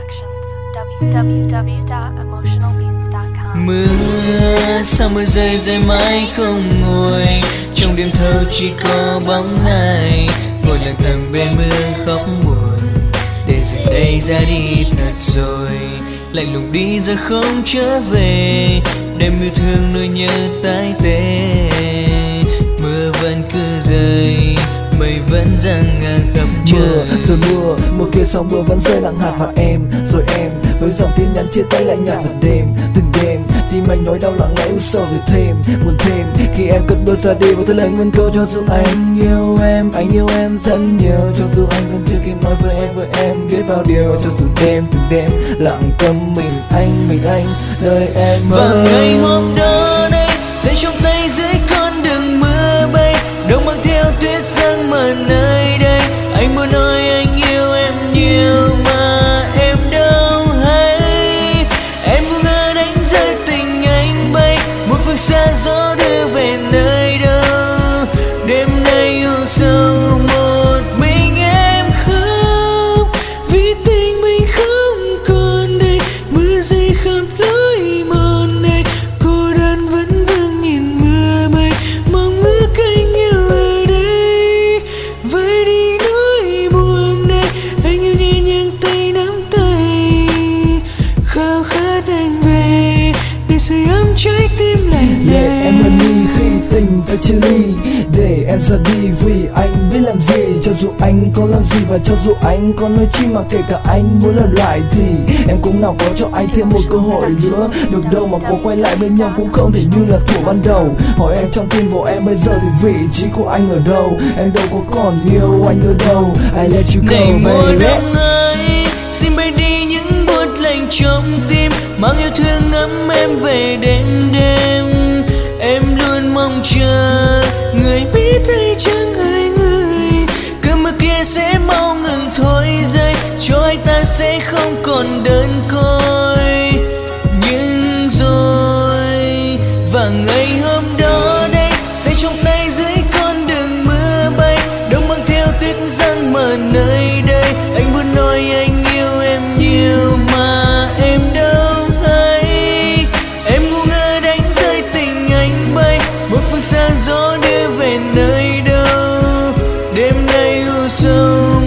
Productions, www.emotionalbeats.com. Mưa sao mưa rơi rơi mãi không nguôi, trong đêm thâu chỉ có bóng ai ngồi lặng thầm bên mưa khóc buồn. Để giờ đây ra đi thật rồi, lạnh lùng đi rồi không trở về. Đêm yêu thương nỗi nhớ tái tê, mưa vẫn cứ rơi, mây vẫn giăng ngang khắp trời. Rồi mưa kia xong mưa vẫn rơi nặng hạt vào em. Rồi em với dòng tin nhắn chia tay lại nhạt vào đêm. Từng đêm tim anh nói đau lặng lẽ u sầu rồi thêm buồn thêm. Khi em cất bước ra đi một thứ lời nguyên câu cho dù anh yêu em rất nhiều. Cho dù anh vẫn chưa kịp nói với em biết bao điều. Cho dù đêm từng đêm lặng câm mình anh nơi em Và ngày hôm đó đây, tay trong tay dưới con đường mưa bay, đông mang theo tuyết rơi mờ nơi đây. Anh muốn nói anh yêu em nhiều mà em đâu hay. Em ngu ngơ đánh rơi tình anh bay, một phương xa gió đưa về nơi đâu. Đêm nay yêu sâu một mình em khóc, vì tình mình không còn đây. Mưa rơi khắp lối mòn này, cô đơn vẫn vương nhìn mưa bay, mong ước anh yêu ở đây. Vơi đi nỗi buồn này, anh yêu nhẹ nhàng tay nắm tay, khao khát anh về để sưởi ấm trái tim lạnh lẽo. Em hơn đi khi tình ta chia ly, để em ra đi vì anh biết làm gì. Cho dù anh có làm gì và cho dù anh có nói chi, mà kể cả anh muốn làm lại thì em cũng nào có cho anh thêm một cơ hội nữa. Được đâu mà có quay lại bên nhau cũng không thể như là thuở ban đầu. Hỏi em trong tim của em bây giờ thì vị trí của anh ở đâu? Em đâu có còn yêu anh nữa đâu. I let you go Này mùa baby. đông ơi, xin bay đi những buốt lạnh trong tim, mang yêu thương ấm em về đêm đêm. Em luôn mong chờ người biết hay chẳng hai người, cơn mưa kia sẽ mau ngừng thôi rơi, cho anh ta sẽ không còn đơn côi. Nhưng rồi và ngày hôm đó đây, tay trong tay dưới con đường mưa bay, đông mang theo tuyết răng mờ nơi đây. Anh muốn nói anh yêu em nhiều mà em đâu hay. Em ngu ngơ đánh rơi tình anh bay, một phương xa gió đưa về nơi đâu. Đêm nay u sầu